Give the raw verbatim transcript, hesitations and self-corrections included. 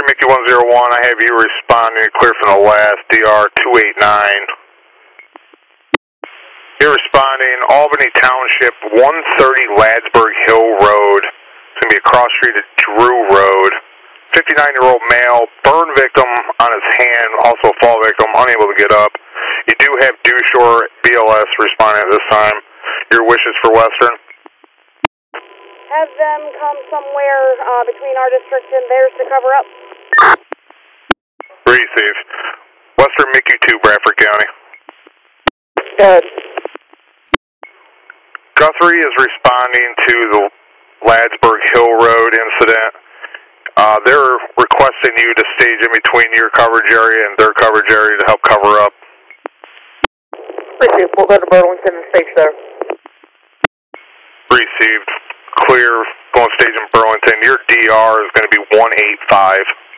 Mickey one zero one, I have you responding clear from the last, D R two eight nine. You're responding, Albany Township, one thirty Ladsburg Hill Road. It's going to be a cross street at Drew Road. fifty-nine-year-old male, burn victim on his hand, also a fall victim, unable to get up. You do have Dewshore B L S responding at this time. Your wishes for Western? Have them come somewhere uh, between our district and theirs to cover up. Receive. Western Mickey two, Bradford County. Good. Guthrie is responding to the Ladsburg Hill Road incident. Uh, they're requesting you to stage in between your coverage area and their coverage area to help cover up. Received. We'll go to Burlington and stage there. Received. Clear. Going stage in Burlington. Your D R is going to be one eight five.